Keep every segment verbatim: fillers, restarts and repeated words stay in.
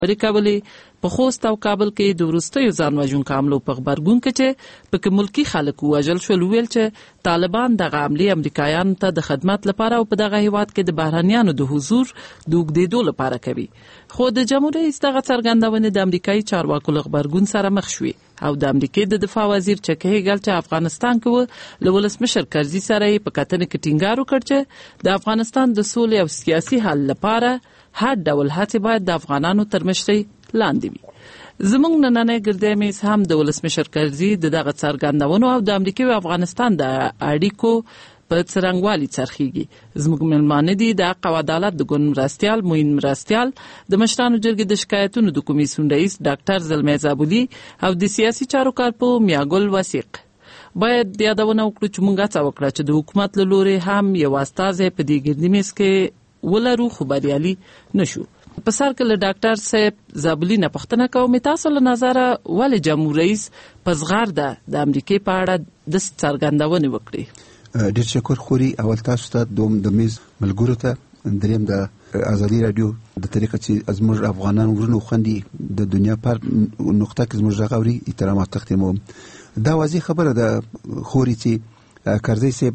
امریکا ولې په خوست او کابل کې د وروستیو ځان وژونکو حملو په غبرګون کې چې پکې ملکی خلک وژل شول، ویل چې طالبان دغه عملي امریکایانو ته د خدمت لپاره او په دغه هیواد کې د بهرنیانو د حضور د اوږدېدو لپاره کوي. خو د جمهوریت رئیس دغه څرګندونې د امریکایي چارواکو له غبرګون سره مخ شوې او د امریکای د دفاع وزیر چک هیګل چې افغانستان کې له ولسمشر کرزي سره په کتنه کې ټینګار وکړ چې د افغانستان د سولې او سیاسي حل لپاره هر ډول هڅې باید د افغانانو تر مشرۍ لاندې وي. زموږ نننۍ ګردې میز هم د ولسمشر کرزي د دغه څرګندونو او د امریکا او افغانستان د اړیکو په څرنګوالي څرخيږي. زموږ ملمانه دي د حق او عدالت د ګوند مرستيال موین مرستيال، د مشرانو جرګې د شکایتونو د کمیسیون رئیس ډاکټر زلمي زابولي او د سیاسي چارو کارپو میاګل وثیق. باید یادونه وکړو چې موږ څه وکړه چې د حکومت له لوري هم یو استازی په دې ګردې میز کې ولرو، خو بریالي نشو. په سر کې له ډاکټر صاحب زابولي نه پوښتنه کوم، تاسو له نظره ولې جمهور رئیس په زغرده د امریکای په اړه د څرګندونې وکړي؟ ډېر شکر خوري. اول تاسو ته، دوم د میز ملګرو ته، دریم د ازادي رادیو د طریقه چې زموږ افغانان ورونو خوندې د دنیا پر نقطه کې زموږ غږ اوري احترامات تقدیموم. دا واضح خبره ده خوري چې کرزي صاحب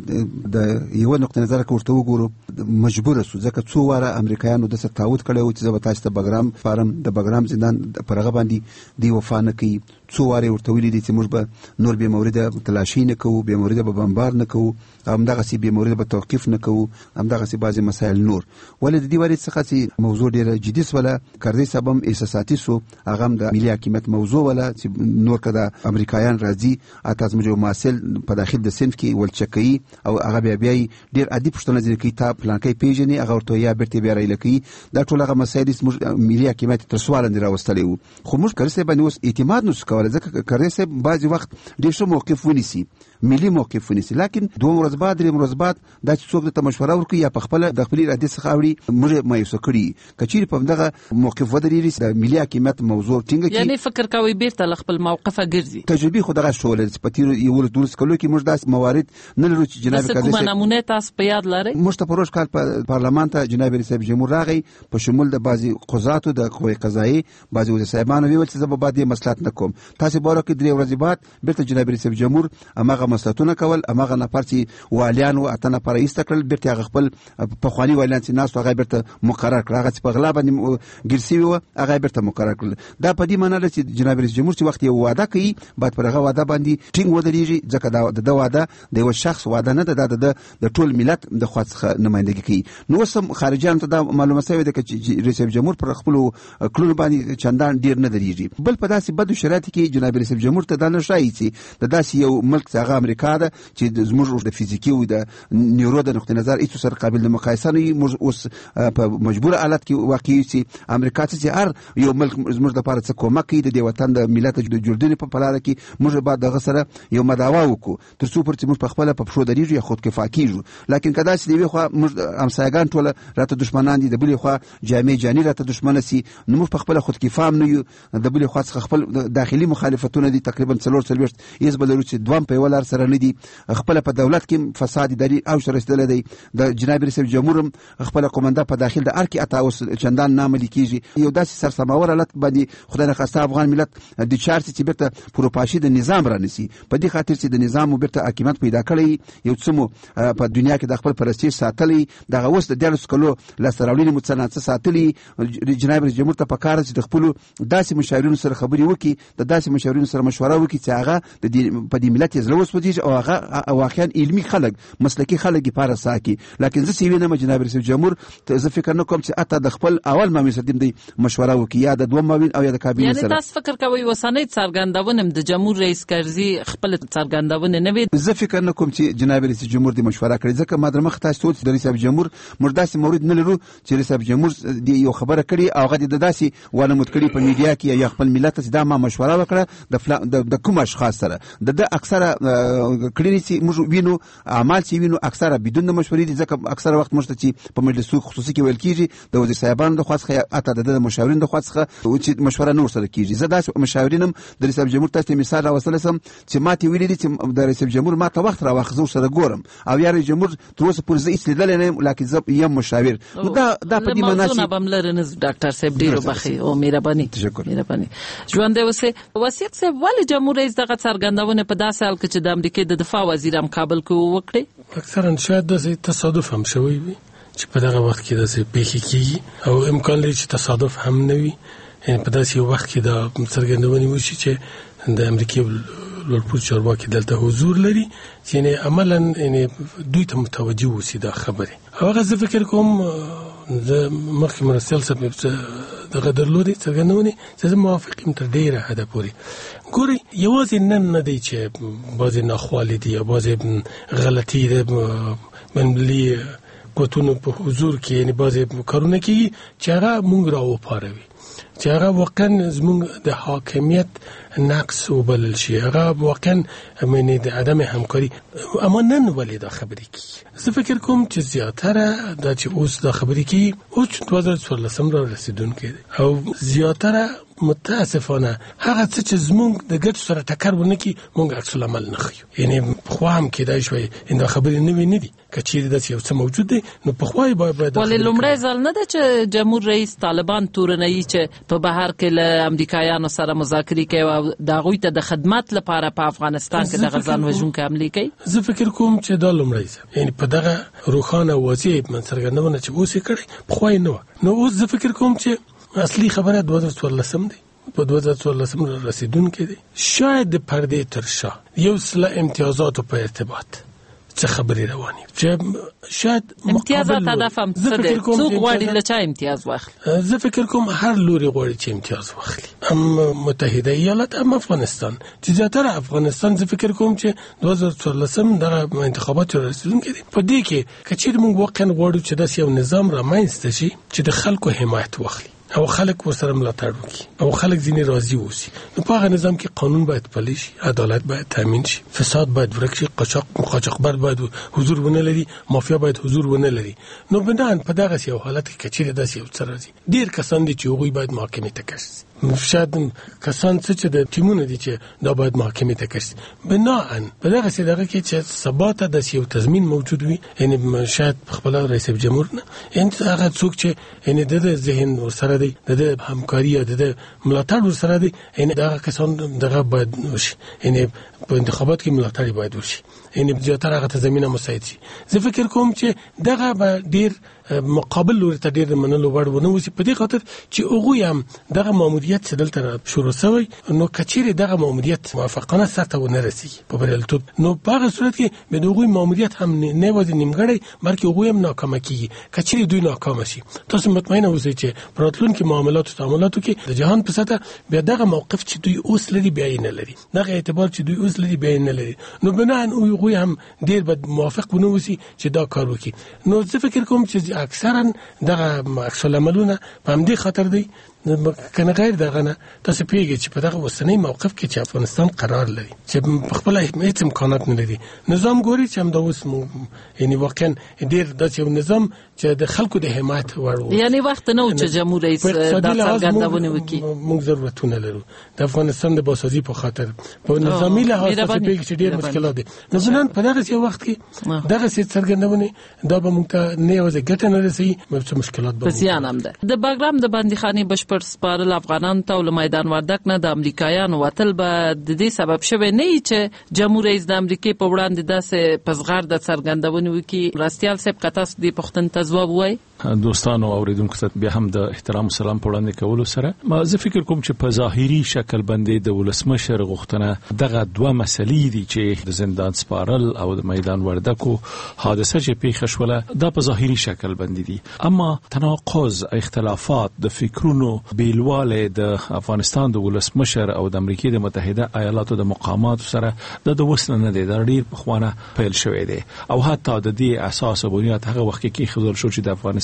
د یو نقطه نظر کې ورته وګورو مجبور شو، ځکه څو واره امریکایانو د څه تعهد کړی و چې زه به تاسو ته بګرام فارم د بګرام زندان پر هغه باندې دی وفا نه کوي. څو واره ورته ویلي دي چې موږ به نور بې مورده تلاشي نه کوو، بې مورده به بمبار نه کوو، همدغسې بې مورده به توقیف نه کوو، همدغسې بعضې مسایل نور. ولې د دې وارې څخه چې موضوع ډېره جدي سوله، کرزي صاحب هم احساساتي سو، هغه هم د ملي حاکمیت موضوع وله چې نور که د امریکایان راځي اته زموږ یو محصل په داخل د صنف کې ولچکوي او هغه بیا بیا ډېر عادي پوښتنه ځینې کوي، تا پلانکی پیژنې؟ هغه ورته یا بیرته بیا رایله کوي. دا ټول هغه مسایل زموږ ملي حاکمیت تر سوال لاندې راوستلی وو. خو موږ کرزي صاحب باندې اوس اعتماد نشو کولی، ځکه کرزي صاحب بعضې وخت ډېر ښه موقف ونیسي، ملي موقف ونیسي، لیکن دوه ورځ بعد درېیم ورځ بعد دا چې څوک درته مشوره ورکوي یا په خپله د خپلې ارادې څخه اوړي، موږ یې مایوسه کړي. که چیرې په همدغه موقف ودرېږي د ملي حاکمیت موضوع ټینګه کړي، یعنې فکر کوئ بیرته له خپل موقفه ګرځي. تجربې خو دغه ښووله چې په تېرو یولس دولس کلو کې موږ داسې موارد نه لرو چې جناب کرزي کومه نمونه تاسو په یاد لرئ؟ موږ ته په روز کال په پارلمان ته جناب رئیس جمهور راغی، په شمول د بعضې قضاتو د قوې قضایي بعضې وزیر صاحبانو ویل چې زه به باید دې مصلحت نه کوم. تاسې باور وکړئ درې ورځې بعد بېرته جناب رئیس جمهور هماغه مصلحتونه کول، هماغه نفر چې والیان وو اته نفره ایسته کړل، بېرته هغه خپل پخواني والیان چې ناست وو هغه یې بېرته مقرر کړل، هغه چې په غلا باندې ګیر سوي وو هغه یې بېرته مقرر کړل. دا په دې معنا ده چې جناب رئیس جمهور چې وخت یو وعده کوي باید پر هغه وعده باندې ټینګ ودرېږي، ځکه دا د ده واده د یو شخص واده نه ده، دا د د ټول ملت د خوا څخه نمایندګي کوي. نو اوس هم خارجیانو ته دا معلومه شوې ده چې رئیس جمهور پر خپلو کړنو باندې چندان ډېر نه درېږي. بل په داسې بدو شرایطو کې جناب رئیس جمهور ته دا نه ښایي چې د داسې یو ملک چې هغه امریکا ده چې زموږ د فزیکي او د نیورو د نقطې نظر هېڅ سره قابل د مقایسه نه وي، موږ اوس په مجبوره حالت کې واقع یو چې امریکا ته چې هر یو ملک زموږ دپاره څه کومک کوي د دې وطن د ملت د جوړېدنې په لاره کې موږ باید دغه سره یو مداوا وکړو تر څو پورې چې موږ په خپله په پښو درېږو یا خودکفا کېږو. لیکن که داسې د یوې خوا موږ همسایګان ټوله راته دښمنان دي، د بلې خوا جامع جاني راته دښمنه سي، نو موږ په خپله خودکفا هم نه یو، د بلې خوا څخه خپل داخلي مخالفتونه دي تقریبا څلور څلوېښت حزب لرو چې دوهم په یوه لار سره نه دي، خپله په دولت کې فساد اداري اوج ته رسېدلی دی. د جناب رئیس جمهور هم خپله قومنده په داخل د ارکې اته اوس چندان نه عملي کېږي. یو داسې سرسماور حالت باندې خدای نخواسته افغان ملت د چار سي چې بیرته پروپاشي د نظام رانیسي، په دې خاطر چې د نظام مو بیرته حاکمیت پیدا کړی، یو څه مو په دنیا کې د خپل پرستیژ ساتلی، دغه اوس د دیارلس کلو لاسته راوړنې مو څه ناڅه ساتلي. جناب رئیس جمهور ته پکار ده چې د خپلو داسې مشاورینو سره خبرې وکړي، د داسې مشاورینو سره مشوره وکړي چې هغه په دې ملت یې زړه وسوځېږي او هغه واقعا علمي خلک مسلکي خلک یې پاره ساکي. لیکن زه چې وینم جناب رئیس جمهور زه فکر نه کوم چې حتی د خپل اول معاون صدیم دی مشوره وکړي یا د دوم معاون او یا د کابینې سره. یعنې تاسو فکر کوئ اوسنۍ څرګندونه د جمهور رئیس کرزي خپل څرګندونه نه وي؟ زه فکر نه کوم چې جناب رئیس جمهور دې مشوره کړې، ځکه ما در مخ تاسو ته د رئیس جمهور موږ داسې مورد نه لرو چې رئیس جمهور دې یو خبره کړي او هغه د داسې ونمود کړي په میډیا کې یا خپل ملت ته دا ما مشوره وکړه د د کوم اشخاص سره. د د اکثره کړي چې موږ وینو اعمال چې وینو اکثره بدون د مشورې دي، ځکه اکثره وخت موږ ته چې په مجلسو خصوصي کې ویل کیږي د وزیر صاحبانو د خوا څخه اته د مشاورین د خوا څخه چې مشوره نه ورسره کیږي. زه داسې مشاورینم د رئیس جمهور ته مثال راوستل سم چې ماته ویلي دي چې د رئیس جمهور ما ته وخت راوخزو سره ګورم او یا رئیس جمهور تر اوسه پورې زه هیڅ لیدل نه لکه زه یم مشاور. نو دا دا په دې معنی چې بملرنز ډاکټر صاحب ډیرو بخي او مهرباني مهرباني ژوند اوسه وصیت صاحب ولې جمهور رئیس دغه څرګندونه په داسې حال کې چې د امریکا د دفاع وزیر هم کابل کې وکړي؟ اکثرا شاید د تصادف هم شوی وي چې په دغه وخت کې د پیښې کیږي او امکان لري چې تصادف هم نه وي، یعنی په داسې وخت کې د څرګندونې وشي چې د امریکا لوړپوړي چارواکي دلته حضور لري، یعنی عملاً یعنی دوی ته متوجه وسی دا خبره. هغه زه فکر کوم د مخکې مرستیال صاحب دغه درلودي څرګندونې چې زه موافق یم تر ډیره حده پورې. ګورئ یوازې نن نه دی چې بعضې ناخوالې دي یا بعضې غلطي د بین‌المللي قوتونو په حضور کې یعنی بعضې کارونه کېږي چې هغه موږ راوپاروي، چې هغه واقعا زموږ د حاکمیت نقص وبلل شي، هغه واقعا معنی د عدم همکاري. اما نن ولې دا خبرې کیږي؟ زه فکر کوم چې زیاتره دا چې اوس دا خبرې کیږي اوس دوه زره څوارلسم را رسیدونکی دی او زیاتره متاسفانه هغه څه چې زموږ د ګټو سره ټکر ونه کړي موږ عکس العمل نه ښیو. یعنی پخوا هم کېدای شوی دا خبرې نوې نه دي، که چیرې داسې یو څه موجود دی نو پخوا یې باید ولې لومړی ځل نه ده چې جمهور رئیس طالبان تورنوي چې په بهر کې له امریکایانو سره مذاکرې کوي او د هغوی ته د خدمت لپاره په افغانستان کې د ځان وژونکي حملې کوي؟ زه فکر کوم چې دا لومړی ځل یعنی په دغه روښانه واضح څرګندونه چې اوس یې کړې پخوا یې نه وه. نو اوس زه فکر کوم چې اصلي خبره دوه زره څوارلسم دی، په دوه زره څوارلسم رسیدونکی دی. شاید د پردې تر شا یو سله امتیازاتو په ارتباط څه خبرې رواني چې شاید امتیازات هدف هم څه دی؟ څوک غواړي له چا امتیاز واخلي؟ زه فکر کوم هر لوري غواړي چې امتیاز واخلي، هم متحده ایالات هم افغانستان، چې زیاتره افغانستان زه فکر کوم چې دوه زره څوارلسم دغه انتخابات رسیدونکي دي. په دې کې که چیرې موږ واقعا غواړو چې داسې یو نظام رامنځته شي چې د خلکو حمایت واخلي او خلک ورسره ملاتړ وکړي او خلک ځینې راضي اوسي، نو په هغه نظام کې قانون باید پلی شي، عدالت باید تامین شي، فساد باید ورک شي، قاچاق قاچاقبر باید حضور ونه لري، مافیا باید حضور ونه لري. نو بنان په دغه یو حالت کې کچېره داسې یو څه راځي. ډیر کسان دي چې هغوی باید محاکمې ته کشي، شاید کسان څه چې د ټیمونه دي چې دا باید محاکمې ته کشي. بنان په دغه څه دغه کې چې ثبات د یو تضمین موجود وي، یعنی شاید خپل رئیس جمهور نه ان هغه څوک چې یعنی د ذهن ورسره دی د همکاري او د ملاتړ ورسره دی، یعنی دا کسان دغه باید وشي، یعنی په انتخابات کې ملاتړ باید وشي، یعنی زیاتره هغه ته زمينه مساعد شي. زه فکر کوم چې دغه به ډیر مقابل لوري ته ډیر منلو وړ ونه وسی، په دې خاطر چې هغه هم دغه ماموریت چې دلته شروع شوی نو کچېره دغه ماموریت موافقانه سطح ونه رسیږي په بریالیتوب، نو په هغه صورت کې به دغه ماموریت هم نه وځي نیمګړی بلکې هغه هم ناکام کیږي. کچېره دوی ناکام شي تاسو مطمئن اوسئ چې پراتلونکو معاملاتو تعاملاتو کې د جهان په سطح بیا دغه موقف چې دوی اوس لري بیا نه لري، دغه اعتبار چې دوی اوس لري بیا نه لري، نو بنان هغه هم ډیر بد موافق ونه وسی چې دا کار وکړي. نو زه فکر کوم چې اکثرا دغه عکس العملونه په همدې خاطر دی کنه غیر دغه نه. تاسو پیږئ چې په دغه وسنۍ موقف کې چې افغانستان قرار لري چې خپل هیڅ امکانات نه لري، نظام ګوري چې هم د اوس یعنی واقعا ډیر داسې یو نظام چې د خلکو د حمایت وړ، یعنی وخت نه و چې جمهور رئیس دا څرګندونه وکړي. موږ ضرورتونه لرو د افغانستان د باسازي په خاطر په نظامی لحاظ تاسو پیږئ چې ډیر مشکلات دي. نن په دغه یو وخت کې دغه څرګندونه دا به موږ ته نه یوازې ګټه نه رسي بلکې مشکلات به زیان هم ده. د باګرام د بندیخانې بشپړ سپارل افغانان ته له میدان وردک نه د امریکایانو وتل به د دې سبب شوی نه چې جمهور رئیس د امریکای په وړاندې داسې پزغار د څرګندونه وکړي. راستیال صاحب کتاس د پښتون تجواب وای دوستانو اوریدونکو ته بیا هم د احترام سلام په وړاندې کولو سره ما زه فکر کوم چې په ظاهري شکل باندې د ولسمشر غوښتنه دغه دوه مسلې دي چې د زندان سپارل او د میدان وردکو حادثه چې پیښه شوله دا په ظاهري شکل باندې دي، اما تناقض اختلافات د فکرونو بیلواله د افغانستان د ولسمشر او د امریکای د متحده ایالاتو د مقامات سره د وسنه نه دي د ډیر په خوانه پیل شوې دي او حتی د دې اساس او بنیاد هغه وخت کې خزل شو چې د افغانستان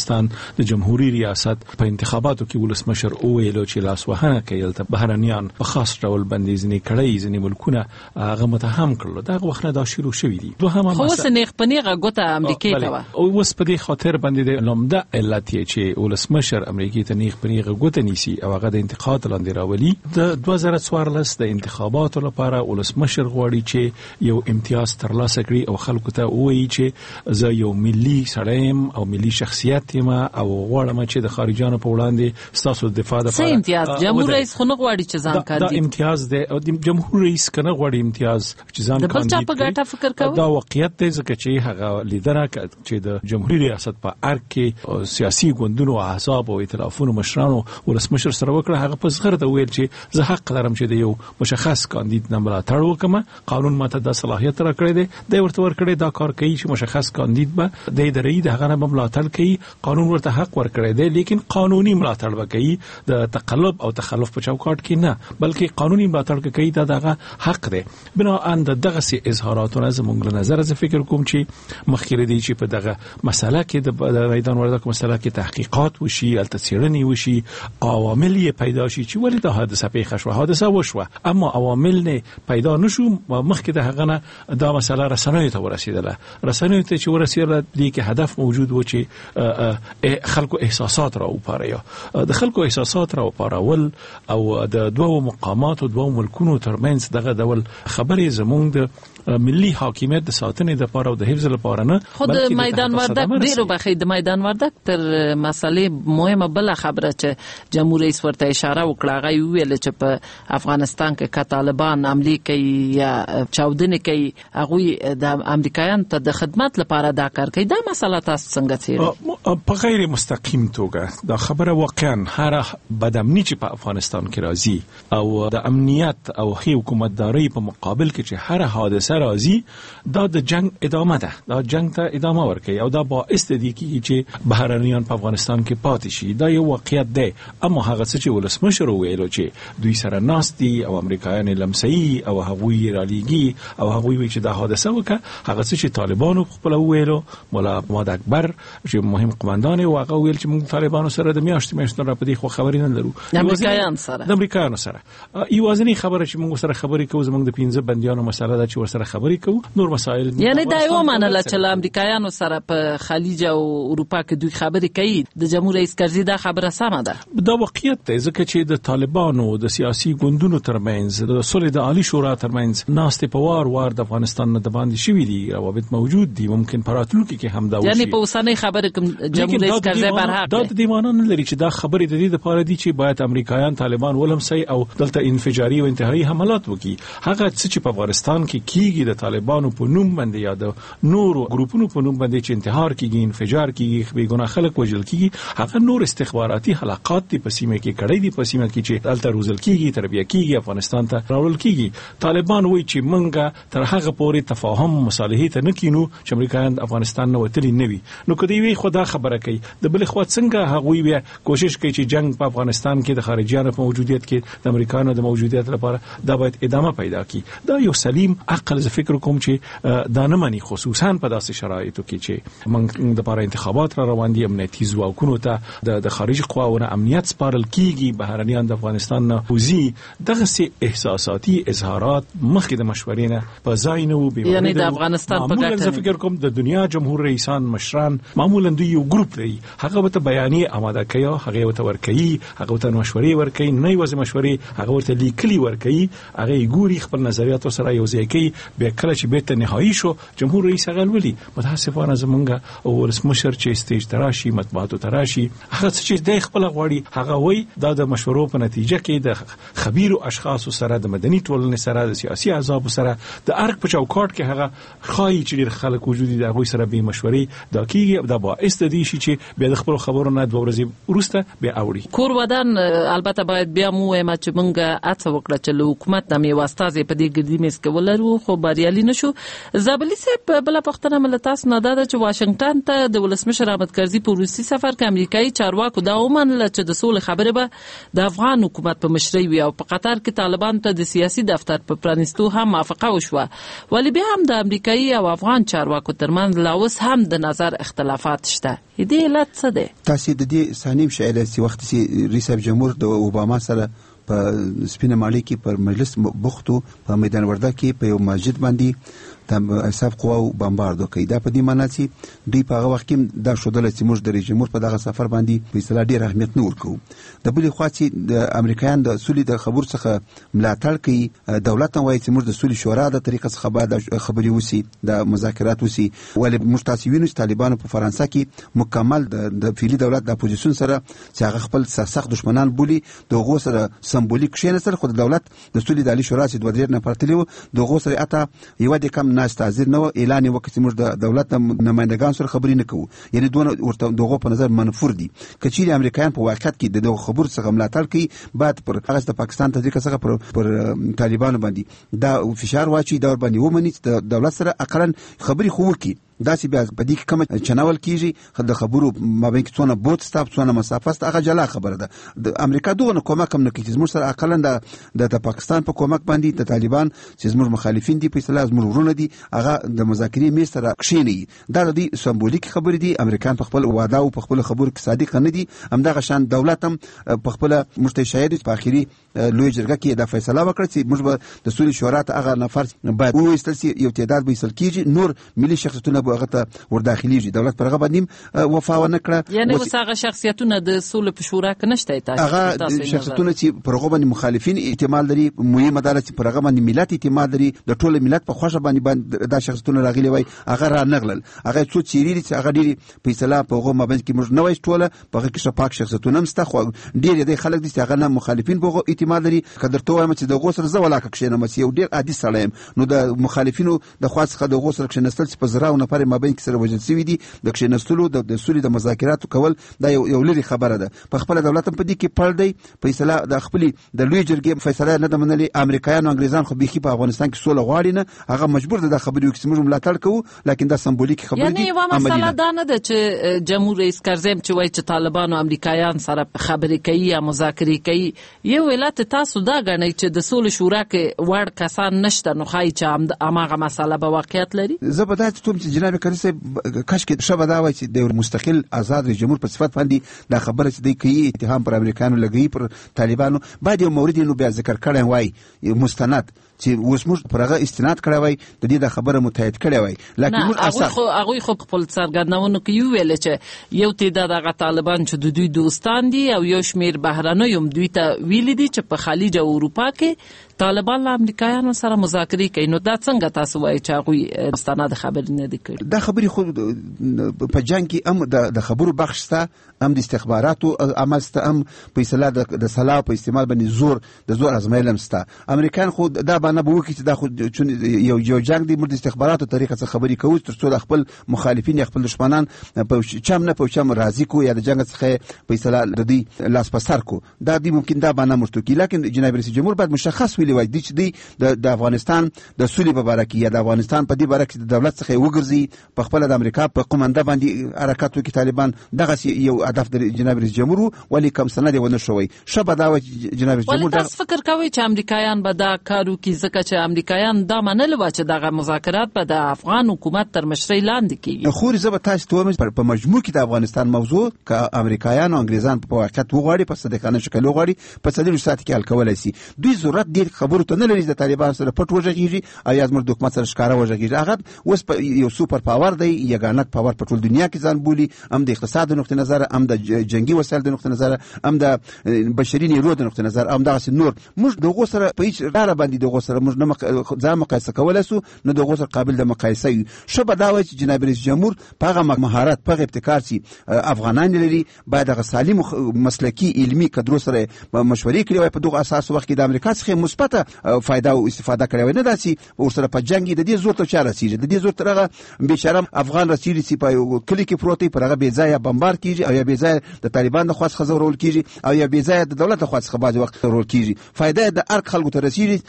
افغانستان د جمهوریت ریاست په انتخاباتو کې ولسمشر اویلو چې لاسوهنه کوي ته بهرنیان په خاص ډول بندیزنې کړي ځینې ملکونه هغه متهم کړل دا وخت نه دا شروع شوې دي دوهمه خو سنیخ پنیغه ګوته امریکای ته او وس په دې خاطر باندې د لومده علت چې ولسمشر امریکای ته نیغ پنیغه ګوته نیسی او هغه د انتخابات لاندې راولي د دوه زره څوارلس د انتخاباتو لپاره ولسمشر غواړي چې یو امتیاز ترلاسه کړي او خلکو ته وایي چې زه یو ملي سړیم او ملي شخصیت یم او غواړم چې د خارجانو په وړاندې ستاسو دفاع لپاره څه امتیاز جمهور رئیس خو نه غواړي چې ځان کاندید دا امتیاز دی او د جمهور رئیس کنه غواړي امتیاز چې ځان کاندید د بل چا په ګټه فکر کوي دا واقعیت دی ځکه چې هغه لیدره چې د جمهوریت ریاست په ارګ کې سیاسي ګوندونو احزاب او ائتلافونو مشرانو ولسمشر سره وکړه هغه په زغر ته ویل چې زه حق لرم چې د یو مشخص کاندید نه ملاتړ وکم قانون ماته د صلاحیت را کړی دی د ورته ور کړی دا کار کوي چې مشخص کاندید به د ادارې د هغه نه ملاتړ کوي قانون ورته حق ور کړی دی لیکن قانوني ملاتړ وکړي د تقلب او تخلف په چوکاټ کې نه بلکې قانوني ملاتړ کوي دا دغه حق دی بنا ان دغه سي اظهاراتونه زموږ له نظر زه فکر کوم چې مخکې دی چې په دغه مسله کې د میدان وردک مسله کې تحقیقات وشي التسیرنی وشي عوامل پیدا شي چې ولې د حادثه پیښه شو حادثه وشوه اما عوامل نه پیدا نشو مخکې د هغه نه دا مسله رسنیو ته ورسیدله رسنیو ته چې ورسیدله دي کې هدف موجود و چې خلکو احساسات را وپاري د خلکو احساسات را وپارول او د دوو مقامات او دوو ملکونو ترمنځ دغه ډول خبرې زموږ د ملي حاکمیت د ساتنې لپاره او د حفظ لپاره نه خود میدان وردک ډیرو بخې د میدان وردک تر مسلې مهمه بل خبره چې جمهور رئیس ورته اشاره وکړه غي ویل چې په افغانستان کې ک طالبان عملی کوي یا چاودنه کوي هغه د امریکایان ته د خدمت لپاره دا کار کوي دا مسله تاسو څنګه څیړئ په غیر مستقیم توګه دا خبره واقعا هر بدامنی چې په افغانستان کې راځي او د امنیت او حکومتداري په مقابل کې چې هر حادثه راځي دا د جنگ ادامه ده دا جنگ ته ادامه ورکوي او دا باعث دی چې بهرنیان په افغانستان کې پاتې شي دا یو واقعیت دی اما هغه څه چې ولسمشر ویلو چې دوی سره ناستي او امریکایان لمسي او هغوی را لېږي او هغوی وی چې دا حادثه وکړه هغه څه چې طالبانو خپل ویلو مولا محمد اکبر چې مهم قوماندان او هغه ویل چې موږ طالبانو سره د میاشتې میاشتې را پدې خو خبرې نه لرو د امریکایان سره د امریکایانو سره یوازینی خبره چې موږ سره خبرې کوو زموږ د پنځه بندیانو مسله ده چې ورسره خبرې کوو نور مسائل یعنی دا یو منل چې امریکایانو سره په خلیج او اروپا کې دوی خبرې کوي د جمهور رئیس کرزي دا خبره سمه ده دا واقعیت دی ځکه چې د طالبانو د سیاسي ګوندونو ترمنځ د صلح د عالی شورا ترمنځ ناستې په وار وار د افغانستان نه د باندې شوي دي روابط موجود دي ممکن په راتلونکي کې هم دا وشي یعنی په اوسنۍ خبره کوم جمهور رئیس کرزي برحق دا د دیوانه نه لري چې دا خبرې د دې لپاره دي چې باید امریکایان طالبان ولمسي او دلته انفجاري او انتحاري حملات وکړي هغه څه چې په افغانستان کې کیږي د طالبانو په نوم باندې یا د نورو ګروپونو په نوم باندې چې انتحار کیږي انفجار کیږي بې ګناه خلک وژل کیږي هغه نور استخباراتي حلقات دي په سیمه کې کړي دي په سیمه کې چې دلته روزل کیږي تربیه کیږي افغانستان ته راول کیږي طالبان وایي چې منګه تر هغه پورې تفاهم مصالحې ته نکینو چې امریکایان افغانستان نه وتلی نه وي نو کدی وی خدا خبره کوي د بل خو څنګه هغه بیا کوشش کوي چې جنگ په افغانستان کې د خارجيانو په موجودیت کې د امریکایانو د موجودیت لپاره دا باید ادامه پیدا کړي دا یو سلیم عقل ز فکر کوم چې دا نه مانی خصوصا په داسې شرایطو کې چې موږ د لپاره انتخابات را روان دي امنیتي ځواکونو ته د خارجي قواونو امنیت سپارل کیږي بهرنیان د افغانستان نه وزي دغه سي احساساتي اظهارات مخکې د مشورې نه په ځای نه وو یعنی د افغانستان په ګټه زه فکر کوم د دنیا جمهور رئیسان مشران معمولا دوی یو ګروپ لري هغه ته بیانیه آماده کوي هغه ته ورکوي هغه ته مشورې ورکوي نه یوازې مشورې هغه ورته لیکلي ورکوي هغه ګوري خپل نظریات سره یو ځای کوي به کله چې به ته نهایی شو جمهور رئیس هغه ولي متاسفانه زمونږ او ولسمشر چې استیج تراشي مطبوعاتو تراشي هغه چې د خپل غوړي هغه وای دا د مشورو په نتیجه کې د خبيرو اشخاص سره د مدني ټولنې سره د سیاسي احزاب سره د ارګ په چوکاټ کې هغه خای چې ډیر خلک وجود دي هغه سره به مشورې دا کیږي دا باعث دی چې به د خپل خبرو نه دوه ورځې وروسته به اوري کور ودان البته باید بیا مو ما چې مونږه اته وکړه چې حکومت نامې واستازې په دې ګډي مېس کې ولرو خو بریالي نشو. زابلی صاحب بل پښتنه ملتاس نه ده چې واشنگټن ته د ولسمشر احمد کرزي په روسي سفر کې امریکایي چارواکو دا ومنله چې د سولې خبره به د افغان حکومت په مشرۍ وي او په قطر کې طالبان ته د سیاسي دفتر په پرانیستو هم موافقه وشوه. ولی بیا هم د امریکایي او افغان چارواکو ترمنځ لا اوس هم د نظر اختلافات شته. دې علت څه دی؟ تاسو د دې سانیم شایله چې وخت چې رئیس جمهور د اوباما سره په سپینه مالی کې پر مجلس بوختو په میدان ورده کې په یو مسجد باندې تم حساب قواو بمباردو کوي. دا په دې معنی چې دوی په هغه وخت کې دا شودل چې موږ د رئیس جمهور په دغه سفر باندې په اصطلاح ډیر اهمیت نه ورکوو. د بلې خوا چې د امریکایان د سولې د خبر څخه ملاتړ کوي، دولت نه وایي چې موږ د سولې شورا د طریقې څخه باید خبرې وسی، د مذاکرات وسی. ولې موږ تاسو وینئ چې طالبانو په فرانسه کې مکمل د فعلی دولت د اپوزیشن سره چې هغه خپل سخت دشمنان بولی دغه سره سمبولیک شینسل خو د دولت د سولې د عالی شورا چې دوه درې نه پرتلیو دغه سره اته یو د کم ناس تازر نو اعلان وکړي موږ د دولت نمائندگان سره خبرې نه کوو. یعنی دوه ورته دغه په نظر منفور دي. کچېری امریکایان په واقعیت کې د دغه خبر څخه ملاتړ کوي، بعد پر هغه د پاکستان طریقه څخه پر, پر طالبانو باندې دا فشار واچي، دا باندې ومني چې د دولت سره اقلا خبرې خو وکړي. دا چې بیا په دې کې کوم چناول کیږي د خبرو مابین کې څونه بوت ستاب څونه مسافه ست هغه جلا خبره ده. د امریکا دغه کومک هم نه کوي. زموږ سره اقلا د د پاکستان په کومک باندې د طالبان چې زموږ مخالفین دي په اصطلاح زموږ ورونه دي هغه د مذاکرې میز سره کښینی. دا د سمبولیک خبرې دي. امریکایان په خپل وعده او په خپل خبرو کې صادق نه دي. همدغه شان دولت هم په خپل مشتشهید په اخیری لوی جرګه کې دا فیصله وکړه چې موږ به د سولې شورا ته هغه نفر باید وایستل شي، یو تعداد به ایستل کیږي، نور ملي شخصیتونه به هغه ته ورداخليږي. دولت پر هغه باندې وفا ونه کړه. یعنی اوس هغه شخصیتونه د سولې په شورا کې نشته. تاسو هغه شخصیتونه چې پر هغه باندې مخالفین احتمال لري، مهمه ده چې پر هغه باندې ملت احتمال لري، د ټول ملت په خوښه باندې دا شخصیتونه راغلي وای هغه را نغلل. هغه څو چیرې چې هغه ډېری په اصطلاح په هغه مابین کې موږ نه وای ټوله په هغه کې شپاک شخصیتونه مسته خو ډېر د خلک دي چې هغه نه مخالفین په هغه احتمال لري. کدر ته وایم چې د غوسر زه ولاکه کښینم چې یو ډېر عادي سړی نو د مخالفینو د خاص خد غوسر کښینستل چې په زراو نفر مابین کې سره وجل سوي دي د کښینستلو د سولې د مذاکراتو کول دا یو یو لري خبره ده. په خپل دولت په دې کې پړ دی په اصطلاح د خپل د لوی جرګې فیصله نه د منلي. امریکایان او انګریزان خو بيخي په افغانستان کې سوله غواړي نه، هغه مجبور ده د خبرې وکړي موږ ملاتړ کوو، لکه دا سمبولیک خبره دي. یعنی یو مسله دا نه ده چې جمهور رئیس کرزم چې وایي چې طالبان او امریکایان سره خبرې کوي یا مذاکرې کوي. یو ولایت تاسو دا غنئ چې د سولې شورا کې وړ کسان نشته، نو خای چې اماغه مسله به واقعیت لري. زه به دا ته چې جناب کرزي کاش کې شبه دا وای چې د مستقل آزاد جمهور په صفت باندې دا خبره چې دی کوي اتهام پر امریکانو لګي پر طالبانو باید یو مورد نو بیا ذکر کړي وای مستند چې اوس موږ پر هغه استناد کړی وای د دې د خبره متحد کړی وای. لکه موږ هغه خو هغه خو خپل څرګندونه کوي ویل چې یو تعداد هغه طالبان چې د دوی دوستان دي او یو شمیر بهرنۍ هم دوی ته ویل دي چې په خلیج او اروپا کې طالبان له امریکایانو سره مذاکرې کوي. نو دا څنګه تاسو وایي چې هغه مستند خبرې نه دي کړې؟ دا خبرې خو په جنگ کې هم د خبرو بخش سته، هم د استخباراتو عمل سته، هم په اصطلاح د سلاح په استعمال باندې زور د زور ازمایل هم سته. امریکایان خو دا باندې به وکړي چې دا خو یو یو جنگ دی، موږ د استخباراتو طریقه څخه خبرې کوو تر څو د خپل مخالفین یا خپل دشمنان په چم نه په چم راضي کو یا د جنگ څخه په اصطلاح د دې لاس پسر کو. دا دی ممکن دا باندې مرتکی، لیکن جناب رئیس جمهور باید مشخص ویلي وای چې دی د افغانستان د سولې په اړه کې یا د افغانستان په دې اړه کې د دولت څخه وګرځي په خپل د امریکا په قومنده باندې حرکت وکړي طالبان. دغه یو هدف د جناب رئیس جمهور ولی کوم سند ونه شوی شبه دا جناب رئیس جمهور. تاسو فکر کوئ چې امریکایان به دا کارو کې ځکه چې امریکایان دا منل و چې دغه مذاکرات به د افغان حکومت تر مشرۍ لاندې کیږي؟ خو زه به تاسو ته وایم په مجموع کې د افغانستان موضوع که امریکایان او انګریزان په واقعیت وغواړي په صدقانه شکل وغواړي په څلور ساعت کې حل کولای شي. دوی ضرورت ډیر خبرو ته نه لري د طالبان سره پټ وژغیږي او یا زموږ حکومت سره ښکارا وژغیږي. هغه اوس یو سوپر پاور دی، یګانت پاور په ټول دنیا کې ځان بولي، هم د اقتصاد نقطې نظر، هم د جنگي وسایل د نقطې نظر، هم د بشري نیرو د نقطې نظر، هم دغه نور. موږ دغه سره په هیڅ ډول باندې دغه سره موږ نه ځان مقایسه کولای سو، نه دغه سره قابل د مقایسه یو. شبه دا وایي چې جناب رئیس جمهور په هغه مهارت په ابتکار چې افغانان لري باید هغه سالم مسلکی علمي کدرو سره مشورې کړي وای په دغه اساس وخت کې د امریکا څخه مثبته فائدہ او استفاده کړي وای، نه داسي ورسره په جنگ د دې زور ته چاره سیږي د دې زور ترغه بیچاره افغان رسیدي چې په کلی کې پروتي پر هغه بیځای بمبار کیږي او یا بیځای د طالبان د خاص خزورول کیږي او یا بیځای د دولت خاص خباز وخت رول کیږي. فائدہ د ارک خلکو ته رسیدي چې خپل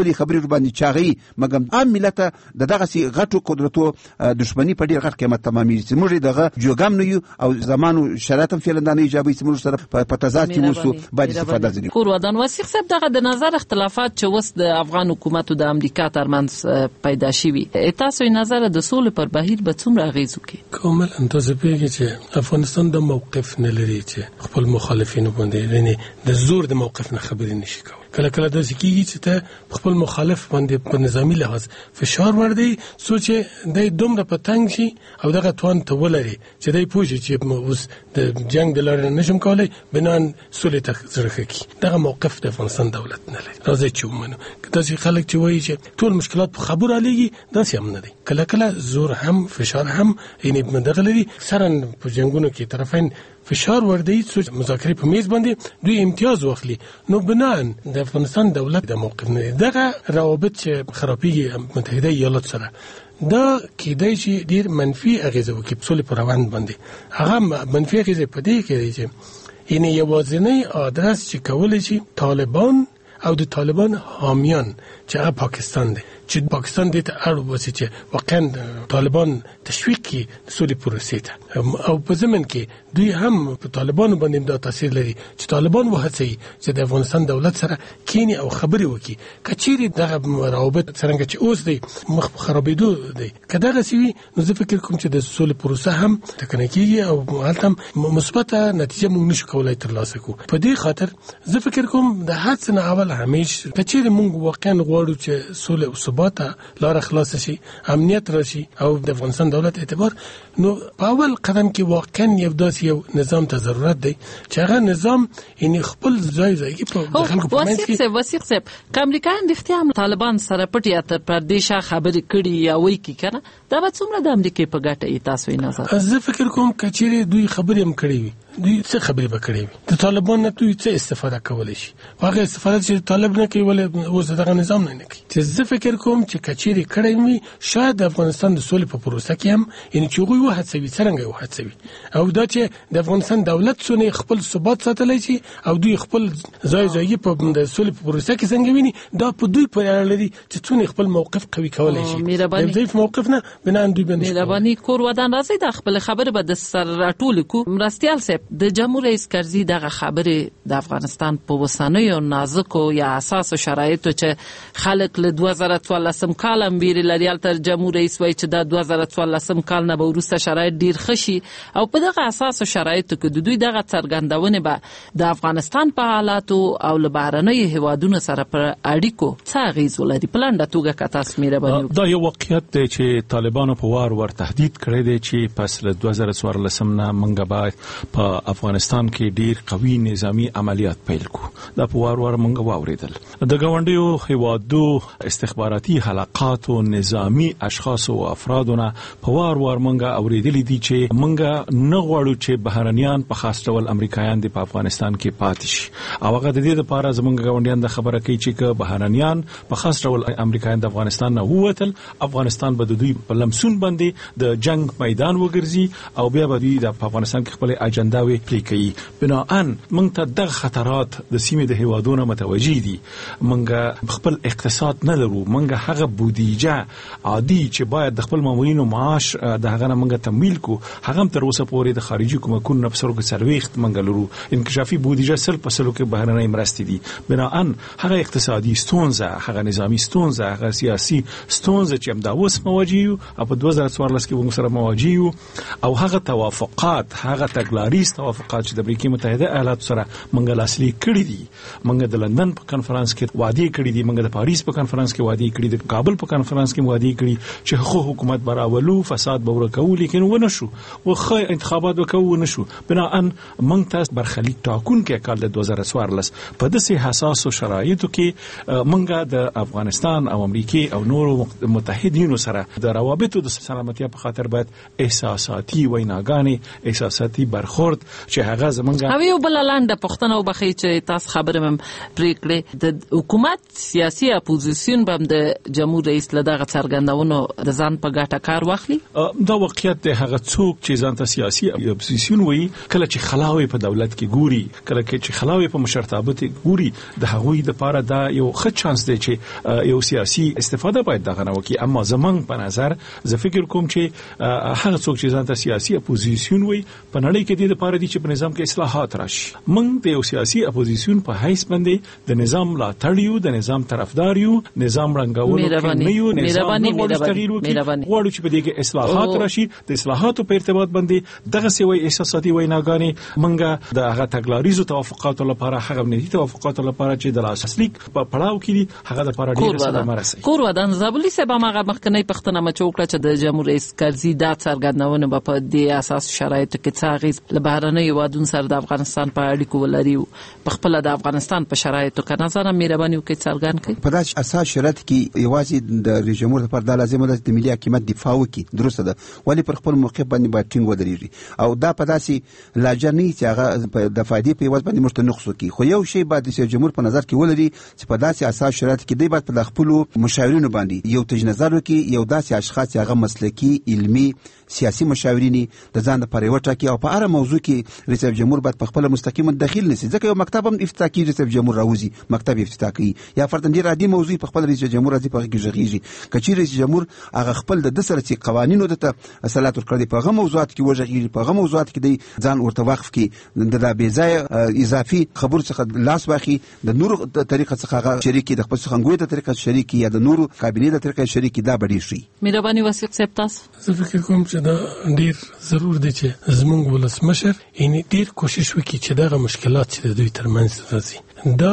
خپل خبرې باندې چاغي مګم عام ملت د دغه سي غټو قدرتو دښمنی په ډیر غټ قیمت تمامي چې موږ دغه جوګم نه یو او زمانو شرایط هم فعلا نه ایجابي چې موږ سره په تضاد کې وسو باید استفاده ځنی کور ودان وسیق صاحب دغه د نظر اختلافات چې وس د افغان حکومت او د امریکا ترمنځ پیدا شوي تاسو یې نظر د سولې پر بهیر به څومره اغیز وکړي کومل اندازه پیږي چې افغانستان د موقف نه لري چې خپل مخالفینو باندې یعنی د زور د موقف نه خبرې نشي کولای کله کله د ځکیږي چې ته خپل مخالف باندې په نظامی لحاظ فشار وردی سوچ د دومره پتنګ شي او دغه توان ته ولري چې دای پوښي چې اوس د جنگ د لارې نشم کولای بنان سولې ته زرخه کی دغه موقف د افغانستان دولت نه لري راځي چې ومنو کله چې خلک چې وایي چې ټول مشکلات په خبره لګي دا سم نه دي کله کله زور هم فشار هم یعنی مدغه لري سره په جنگونو کې طرفین فشار وردی سوچ مذاکره په میز باندې دوی امتیاز واخلي نو بنان د افغانستان دولت د موقف نه دغه روابط چې خرابېږي متحده ایالات سره دا کېدای شي ډیر منفي اغیزه وکړي په سولې پر روند باندې هغه منفي اغیزه په دې کې چې یعنی یوازینی آدرس چې کولای شي طالبان او د طالبان حامیان چې هغه پاکستان دی چې پاکستان دې ته اړ وسی چې واقعا طالبان تشویق کړي سولې پروسې ته او په ځمن کې دوی هم په طالبانو باندې دا تاثیر لري چې طالبان وهڅوي چې د افغانستان دولت سره کینی او خبرې وکړي کچېری دغه روابط څنګه چې اوس دی مخ خرابېدو دی کداغه سی نو زه فکر کوم چې د سولې پروسه هم تکنه کیږي او هلته مثبته نتیجه موږ نشو کولای ترلاسه کوو په دې خاطر زه فکر کوم د هڅ نه اول همیشه کچېری موږ واقعا غواړو چې سولې او ثبات لار خلاص شي امنیت راشي او د افغانستان دولت اعتبار نو په اول قدم کې واقعا یو داسې یو نظام ته ضرورت دی چې هغه نظام یعنی خپل ځای ځای په خلکو په منځ کې وسیق صاحب کامریکایان د اختیار طالبان سره پټیا تر پردیشه خبرې کړي یا وایي کی کنه دا به څومره د امریکای په ګټه ای تاسو یې نظر زه فکر کوم کچېره دوی خبرې هم کړې وي دوی څه خبرې وکړي وي د طالبان نه دوی څه استفاده کولای شي هغه استفاده چې طالب نه کوي ولې اوس دغه نظام نه کوي چې زه فکر کوم چې کچېره کړې وي شاید د افغانستان د سولې په پروسه کې هم یعنی چې غوي وهڅوي څنګه وهڅوي او دا چې د افغانستان دولت څونه خپل ثبات ساتلی شي او دوی خپل ځای ځای په د سولې په پروسه کې څنګه ویني دا په دوی پورې اړه لري چې څونه خپل موقف قوي کولای شي د ضعیف موقف نه بنان دوی باندې مهرباني کور ودان راځي د خپل خبره به د سر راټول کو مرستيال صاحب د جمهور رئیس کرزي دغه خبره د افغانستان په وسانیو نازکو یا اساس شرایطو چې خلک له دوه زره څوارلسم کال امبیر لري تر جمهور رئیس وایي چې د دوه زره څوارلسم کال نه به وروسته شرایط ډیر خشي او په دغه اساس شرایطو کې د دوی دغه څرګندونه به د افغانستان په حالاتو او له بهرنۍ هیوادونو سره پر اړیکو څه اغیز ولري په لنډه توګه که تاسو مهرباني دا یو واقعیت دی چې طالبانو په وار ور تهدید کړی دی چې پس له دوه زره څوارلسم نه موږ باید په افغانستان کې ډیر قوي نظامی عملیات پیل کو دا په وار ور موږ واوریدل د ګاونډیو هیوادو استخباراتي حلقات او نظامی اشخاص او افرادونه په وار ور موږ اوریدل دي چې موږ نه غواړو چې بهرنیان په خاص ډول امریکایان د افغانستان کې پاتې شي او هغه د دې لپاره زموږ ګاونډیان د خبره کوي چې بهرنیان په خاص ډول امریکایان د افغانستان نه ووتل افغانستان به د دوی په لمسون باندې د جنگ میدان وګرځي او بیا به دوی د افغانستان کې خپل اجنډاوي پلي کوي بناءن موږ ته د خطرات د سیمې د هیوادونو متوجي دي موږ خپل اقتصاد نه لرو موږ هغه بودیجه عادي چې باید د خپل مامورینو معاش د هغه نه موږ تمویل کو هغه تر اوسه پورې د خارجي کومکونو نفسرو کې سرويخت موږ لرو انکشافي بودیجه سل په سلو کې بهرنۍ مرستې دي بناءن هغه اقتصادي ستونزه هغه نظامی ستونزه هغه سیاسي ستونزه چې هم دا اوس مواجه یو په دوه زره څوارلس کې موږ سره مواجه یو او هغه توافقات هغه تګلاریز توافقات چې د امریکا متحده ایالاتو سره موږ لاسلیک کړی دي موږ د لندن په کانفرنس کې وعده کړی دي موږ د پاریس په کانفرنس کې وعده کړی دي د کابل په کانفرنس کې وعده کړی چې خو حکومت براولو فساد به ورکو لیکن ونه شو او خو انتخابات وکړو ونه شو بناءن موږ تاسو برخلیک ټاکون کې کال د دوه زره څوارلس په داسې حساس شرایطو کې موږ د افغانستان او امریکا او نورو متحدینو سره د روابطو د سلامتیا په خاطر باید احساساتي ویناګانې احساساتي برخورد چې هغه زمونږ او یو بل لاندې پښتنه وبخي چې تاسو خبره مم پرې کړې د حکومت سیاسي اپوزیسیون به د جمهور رئیس له دغه څرګندونو د ځان په ګټه کار واخلي. دا واقعیت د هغه څوک چې ځان ته سیاسي اپوزیسیون وایي کله چې خلاوي په دولت کې ګوري، کله چې خلاوي په مشرتابه ګوري، د هغوی د لپاره دا یو ښه چانس دی چې یو سیاسي استفاده باید دغه نه وکړي. اما زمونږ په نظر زه فکر کوم چې هغه څوک چې ځان ته سیاسي اپوزیسیون وایي په نړۍ کې د لپاره دي چې په نظام کې اصلاحات راشي. موږ د یو سیاسي اپوزیسیون په حیث باندې د نظام ملاتړ یو، د نظام طرفدار یو، نظام رنګولو کې نه یو، نظام غواړي تغییر وکړي، غواړي چې په دې کې اصلاحات راشي. د اصلاحاتو په ارتباط باندې دغه سوي احساساتي ویناګانې منګه د هغه تګلاریزو توافقاتو لپاره، هغه امنیتي توافقاتو لپاره چې د لاسلیک په پړاو کې دي هغه د لپاره ډیره صدمه رسي. کور ودان زابلی سبا مغه مخکنی پښتنه مچوکړه چې د جمهور رئیس کرزي دا څرګندونه په دې اساس شرایطو کې څاغیز له بهرنۍ وادون سره د افغانستان په اړیکو ولري، په خپل د افغانستان په شرایطو کې نظر مهرباني وکړي څرګند کړي. په داسې اساس شرایط کې یوازې د رئیس جمهور لپاره د لازمه ده د ملي حکومت دفاع وکړي، درسته ده، ولی پر خپل موقف باندې باید ټینګ ودرېږي او دا په داسې لاجر نه چې هغه د فائدې په یوازې باندې مرته نقص وکړي. خو یو شی باید رئیس جمهور په نظر کې ولري چې په داسې اساس شرایط کې دی باید په خپل مشاورینو باندې یو تج نظر وکړي، یو داسې اشخاص چې هغه مسلکي، علمي، سیاسي مشاورینی د ځان لپاره یو ټاکي او په اړه موضوع کې رئیس جمهور باید په خپل مستقیم داخل نشي. ځکه یو مکتب هم افتتاح کوي، رئیس جمهور راوځي مکتب افتتاح کوي یا فرضاً ډیر عادي موضوع په خپل رئیس جمهور راځي په کې ژغېږي. کچې رئیس جمهور هغه خپل د سره چې قوانینو د اصلاحات ورکړي په هغه موضوعات کې وژغېږي، په هغه موضوعات کې د ځان ورته وقف کې د بې ځای اضافي خبرو څخه لاس واخلي، د نورو طریقه څخه هغه شریکي، د خپل څنګه د طریقه شریکي یا د نورو کابینې د طریقه شریکي دا بډې شي. مهرباني وسیق صاحب تاسو زه فکر کوم چې دا ډیر ضرور دی چې زموږ ولسمشر یعنی ډیر کوشش وکړي چې دغه مشکلات چې د دوی ترمنځ راځي دا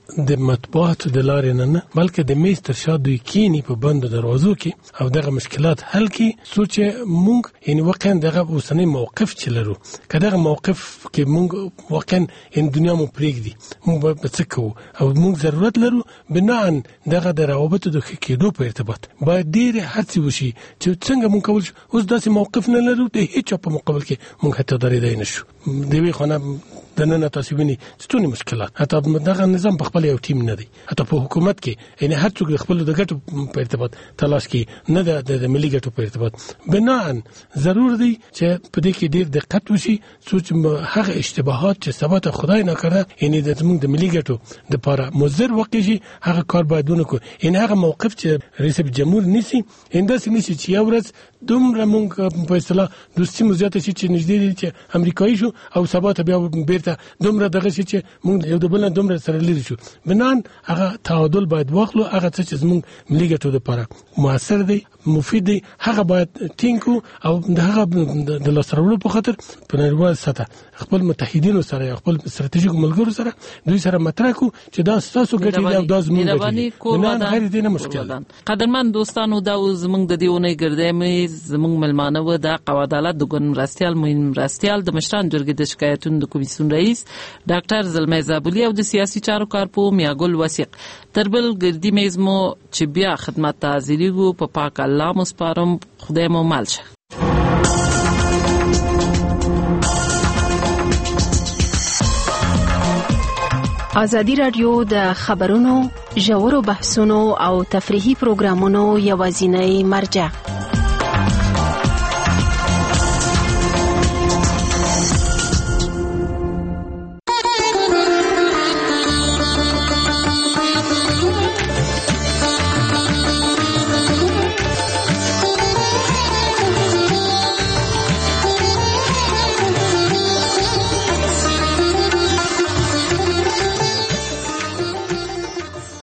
د مطبوعاتو د لارې نه نه بلکې د میز تر شا دوی کینی په بندو دروازو کې او دغه مشکلات حل کړي، څو چې موږ یعنی واقعا دغه اوسنی موقف چې لرو که دغه موقف کې موږ واقعا یعنی دنیا مو پرېږدي موږ به څه کوو او موږ ضرورت لرو بناء دغه د روابطو د ښه کېدو په ارتباط باید ډېرې هڅې وشي چې څنګه موږ کولی شو. اوس داسې موقف نه لرو د هېچا په مقابل کې موږ حتی درېدی نه شو. د یوې خوا نه دننه تاسو وینئ چې څومره مشکلات، حتی دغه نظام په خپل یو ټیم نه دی، حتی په حکومت کې یعنی هر څوک د خپل د ګټو په ارتباط تلاش کوي، نه د ملي ګټو په ارتباط. بناء ضرور دی چې په دې کې ډېر دقت وشي څو چې هغه اشتباهات چې سبا ته خدای نه کړه یعنی د زموږ د ملي ګټو دپاره مضر وکړي هغه کار باید ونه کړو. یعنی هغه موقف چې رئیس جمهور نیسي همداسې نیسي چې یو ورځ دومره موږ په اصطلاح دوستي مو زیاته شي چې نږدې دي چې امریکایي شو او سبا ته بیا بیرته دومره دغه شي چې موږ یو د بل نه دومره سره لري شو. بنان هغه تعادل باید واخلو، هغه څه چې زموږ ملي ګټو لپاره موثر دی، مفید دی، هغه باید ټینګو او د هغه د لاسرولو په خاطر په نړیوال سطح خپل متحدینو سره خپل استراتیژیک ملګرو سره دوی سره مطرح کو چې دا ستاسو ګټې دي او دا زموږ ګټې دي. نه غیر دې نه مشکل. قدرمن دوستانو دا زموږ د دیونه ګرځې مې زموږ ملمانه و د قوا عدالت د ګون مرستيال مهم مرستيال د مشران جرګې د شکایتونو د کمیسیون رئیس ډاکټر زلمي زابلی او د سیاسي چارو کارپو میاګل وثیق تربل ګردی میزمو چې بیا خدمت حاضرېږو په پاک الله مسپارم. خدای مو مل شه. ازادي رادیو د خبرونو ژورو بحثونو او تفریحي پروګرامونو یوازینی مرجع